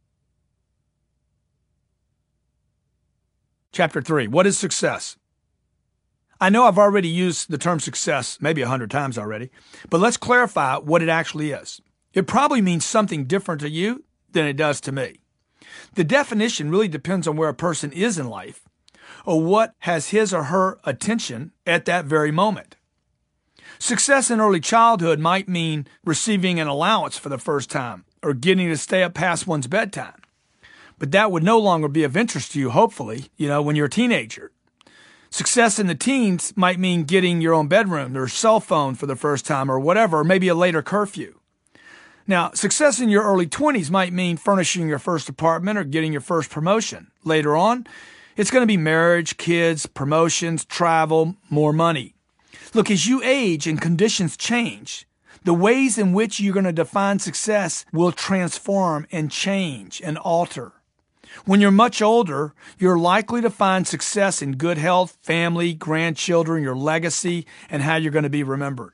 Chapter 3, what is success? I know I've already used the term success maybe 100 times already, but let's clarify what it actually is. It probably means something different to you than it does to me. The definition really depends on where a person is in life or what has his or her attention at that very moment. Success in early childhood might mean receiving an allowance for the first time or getting to stay up past one's bedtime. But that would no longer be of interest to you, hopefully, when you're a teenager. Success in the teens might mean getting your own bedroom or cell phone for the first time or whatever, or maybe a later curfew. Now, success in your early 20s might mean furnishing your first apartment or getting your first promotion. Later on, it's going to be marriage, kids, promotions, travel, more money. Look, as you age and conditions change, the ways in which you're going to define success will transform and change and alter. When you're much older, you're likely to find success in good health, family, grandchildren, your legacy, and how you're going to be remembered.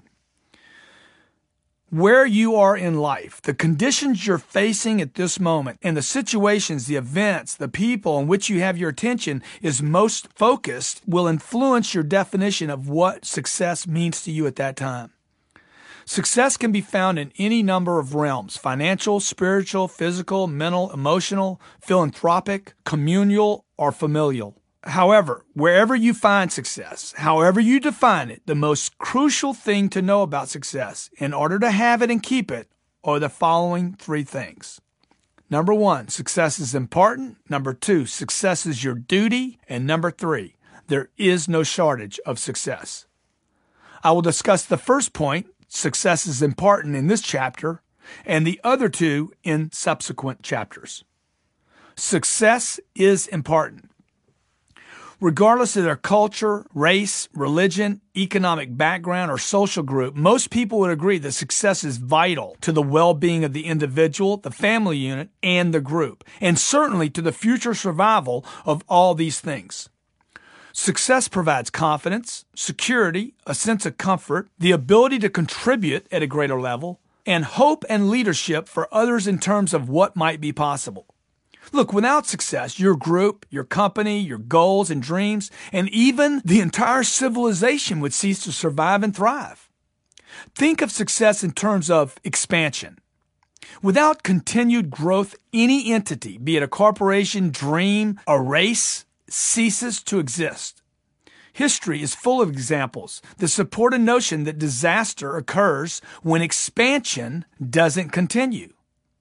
Where you are in life, the conditions you're facing at this moment, and the situations, the events, the people in which you have your attention is most focused will influence your definition of what success means to you at that time. Success can be found in any number of realms: financial, spiritual, physical, mental, emotional, philanthropic, communal, or familial. However, wherever you find success, however you define it, the most crucial thing to know about success in order to have it and keep it are the following three things. Number 1, success is important. Number 2, success is your duty. And number 3, there is no shortage of success. I will discuss the first point, success is important, in this chapter, and the other two in subsequent chapters. Success is important. Regardless of their culture, race, religion, economic background, or social group, most people would agree that success is vital to the well-being of the individual, the family unit, and the group, and certainly to the future survival of all these things. Success provides confidence, security, a sense of comfort, the ability to contribute at a greater level, and hope and leadership for others in terms of what might be possible. Look, without success, your group, your company, your goals and dreams, and even the entire civilization would cease to survive and thrive. Think of success in terms of expansion. Without continued growth, any entity, be it a corporation, dream, a race, ceases to exist. History is full of examples that support a notion that disaster occurs when expansion doesn't continue.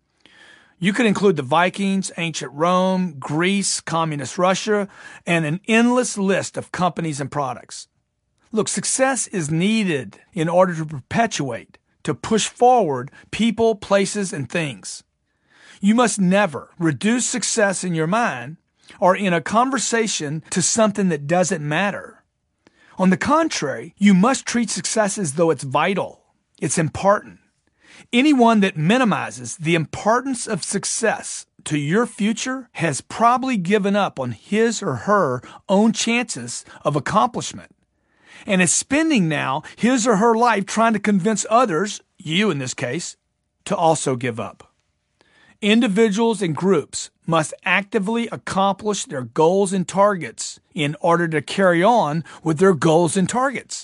You could include the Vikings, ancient Rome, Greece, communist Russia, and an endless list of companies and products. Look, success is needed in order to perpetuate, to push forward people, places, and things. You must never reduce success in your mind or in a conversation to something that doesn't matter. On the contrary, you must treat success as though it's vital, it's important. Anyone that minimizes the importance of success to your future has probably given up on his or her own chances of accomplishment and is spending now his or her life trying to convince others, you in this case, to also give up. Individuals and groups must actively accomplish their goals and targets in order to carry on with their goals and targets.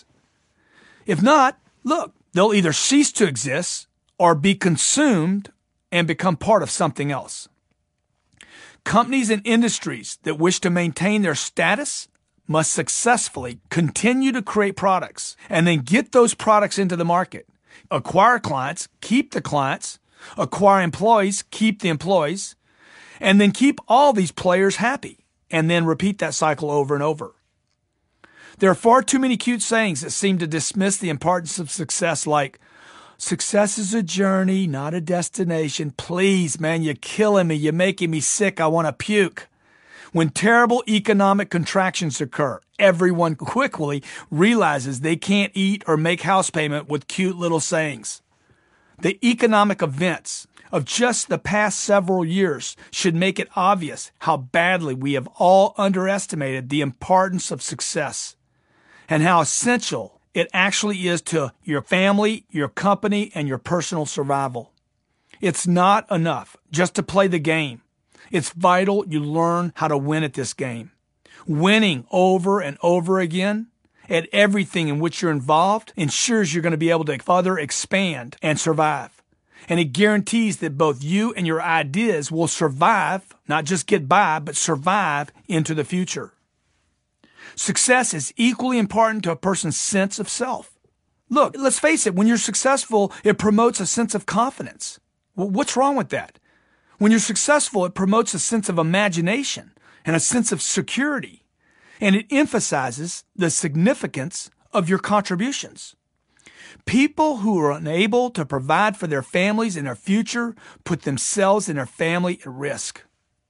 If not, look, they'll either cease to exist or be consumed and become part of something else. Companies and industries that wish to maintain their status must successfully continue to create products and then get those products into the market. Acquire clients, keep the clients, acquire employees, keep the employees, and then keep all these players happy, and then repeat that cycle over and over. There are far too many cute sayings that seem to dismiss the importance of success, like, success is a journey, not a destination. Please, man, you're killing me. You're making me sick. I want to puke. When terrible economic contractions occur, everyone quickly realizes they can't eat or make house payment with cute little sayings. The economic events of just the past several years should make it obvious how badly we have all underestimated the importance of success and how essential it actually is to your family, your company, and your personal survival. It's not enough just to play the game. It's vital you learn how to win at this game. Winning over and over again at everything in which you're involved ensures you're going to be able to further expand and survive. And it guarantees that both you and your ideas will survive, not just get by, but survive into the future. Success is equally important to a person's sense of self. Look, let's face it, when you're successful, it promotes a sense of confidence. Well, what's wrong with that? When you're successful, it promotes a sense of imagination and a sense of security, and it emphasizes the significance of your contributions. People who are unable to provide for their families and their future put themselves and their family at risk.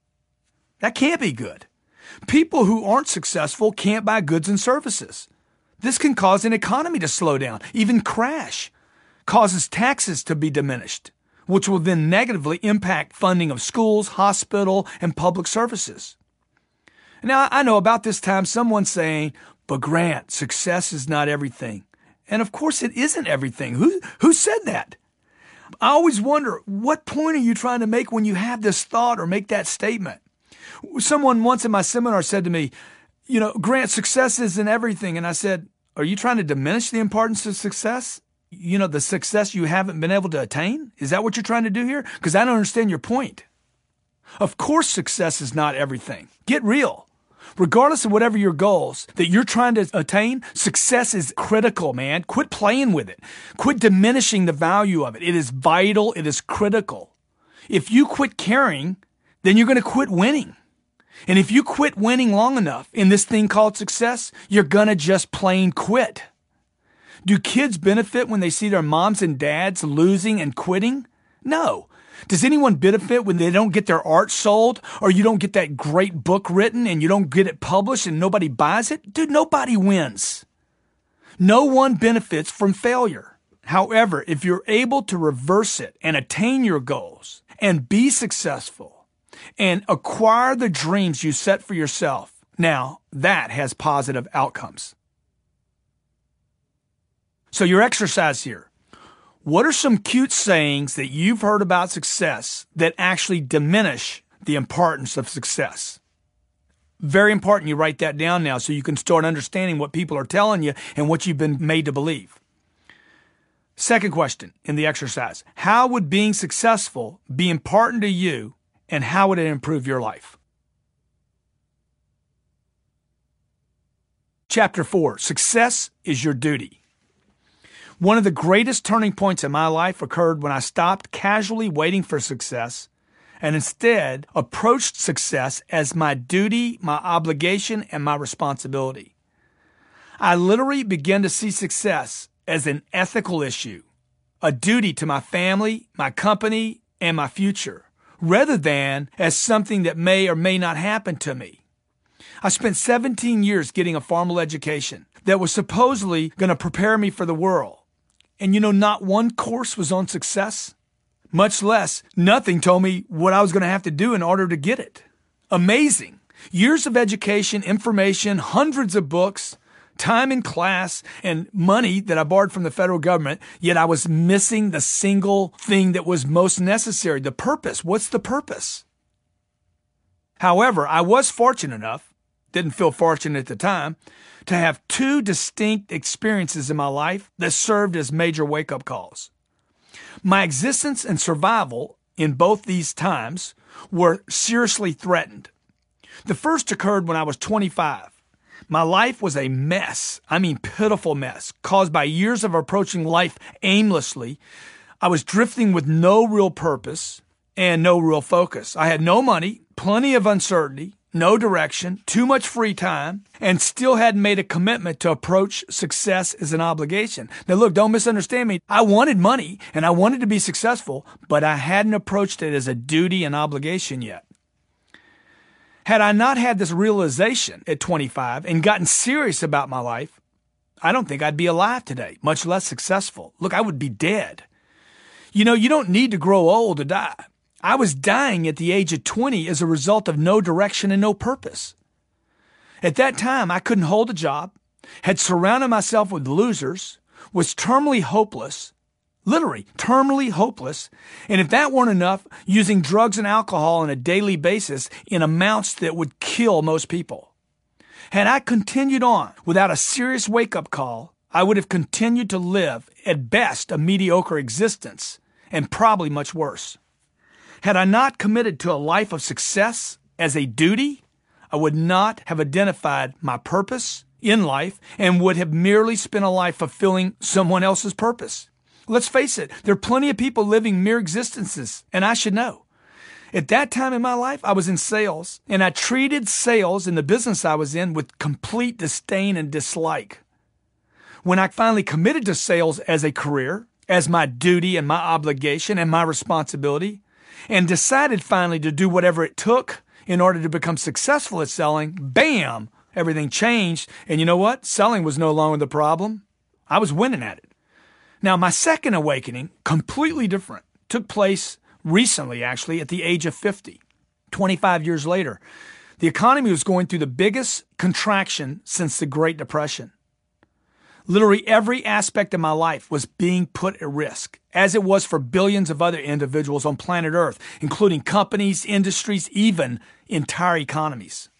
That can't be good. People who aren't successful can't buy goods and services. This can cause an economy to slow down, even crash, causes taxes to be diminished, which will then negatively impact funding of schools, hospital, and public services. Now, I know about this time someone's saying, but Grant, success is not everything. And of course it isn't everything. Who said that? I always wonder, what point are you trying to make when you have this thought or make that statement? Someone once in my seminar said to me, Grant, success isn't everything. And I said, are you trying to diminish the importance of success? The success you haven't been able to attain? Is that what you're trying to do here? Because I don't understand your point. Of course, success is not everything. Get real. Regardless of whatever your goals that you're trying to attain, success is critical, man. Quit playing with it. Quit diminishing the value of it. It is vital. It is critical. If you quit caring, then you're going to quit winning. And if you quit winning long enough in this thing called success, you're going to just plain quit. Do kids benefit when they see their moms and dads losing and quitting? No. Does anyone benefit when they don't get their art sold, or you don't get that great book written and you don't get it published and nobody buys it? Dude, nobody wins. No one benefits from failure. However, if you're able to reverse it and attain your goals and be successful and acquire the dreams you set for yourself, now that has positive outcomes. So your exercise here. What are some cute sayings that you've heard about success that actually diminish the importance of success? Very important you write that down now so you can start understanding what people are telling you and what you've been made to believe. Second question in the exercise. How would being successful be important to you, and how would it improve your life? Chapter 4, Success is Your Duty. One of the greatest turning points in my life occurred when I stopped casually waiting for success and instead approached success as my duty, my obligation, and my responsibility. I literally began to see success as an ethical issue, a duty to my family, my company, and my future, rather than as something that may or may not happen to me. I spent 17 years getting a formal education that was supposedly going to prepare me for the world. And not one course was on success, much less nothing told me what I was going to have to do in order to get it. Amazing. Years of education, information, hundreds of books, time in class, and money that I borrowed from the federal government, yet I was missing the single thing that was most necessary, the purpose. What's the purpose? However, I was fortunate enough, didn't feel fortunate at the time, to have two distinct experiences in my life that served as major wake-up calls. My existence and survival in both these times were seriously threatened. The first occurred when I was 25. My life was a mess, pitiful mess, caused by years of approaching life aimlessly. I was drifting with no real purpose and no real focus. I had no money, plenty of uncertainty, no direction, too much free time, and still hadn't made a commitment to approach success as an obligation. Now look, don't misunderstand me. I wanted money and I wanted to be successful, but I hadn't approached it as a duty and obligation yet. Had I not had this realization at 25 and gotten serious about my life, I don't think I'd be alive today, much less successful. Look, I would be dead. You don't need to grow old to die. I was dying at the age of 20 as a result of no direction and no purpose. At that time, I couldn't hold a job, had surrounded myself with losers, was terminally hopeless, literally terminally hopeless, and if that weren't enough, using drugs and alcohol on a daily basis in amounts that would kill most people. Had I continued on without a serious wake-up call, I would have continued to live, at best, a mediocre existence, and probably much worse. Had I not committed to a life of success as a duty, I would not have identified my purpose in life and would have merely spent a life fulfilling someone else's purpose. Let's face it, there are plenty of people living mere existences, and I should know. At that time in my life, I was in sales, and I treated sales in the business I was in with complete disdain and dislike. When I finally committed to sales as a career, as my duty and my obligation and my responsibility, and decided finally to do whatever it took in order to become successful at selling, bam, everything changed. And you know what? Selling was no longer the problem. I was winning at it. Now, my second awakening, completely different, took place recently, actually, at the age of 50, 25 years later. The economy was going through the biggest contraction since the Great Depression. Literally every aspect of my life was being put at risk, as it was for billions of other individuals on planet Earth, including companies, industries, even entire economies.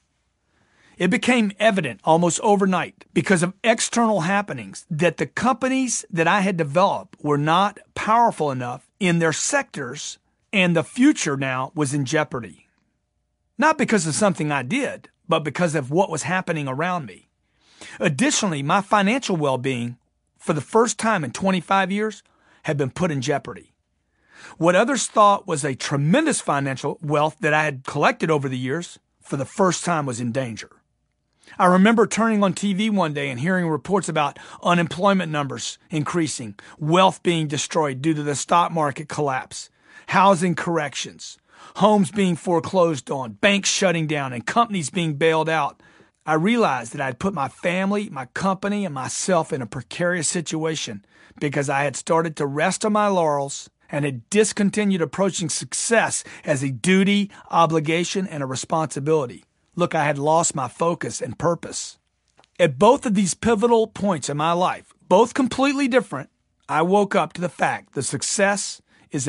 It became evident almost overnight because of external happenings that the companies that I had developed were not powerful enough in their sectors, and the future now was in jeopardy. Not because of something I did, but because of what was happening around me. Additionally, my financial well-being, for the first time in 25 years, had been put in jeopardy. What others thought was a tremendous financial wealth that I had collected over the years, for the first time was in danger. I remember turning on TV one day and hearing reports about unemployment numbers increasing, wealth being destroyed due to the stock market collapse, housing corrections, homes being foreclosed on, banks shutting down, and companies being bailed out, I realized that I'd put my family, my company, and myself in a precarious situation because I had started to rest on my laurels and had discontinued approaching success as a duty, obligation, and a responsibility. Look, I had lost my focus and purpose. At both of these pivotal points in my life, both completely different, I woke up to the fact that success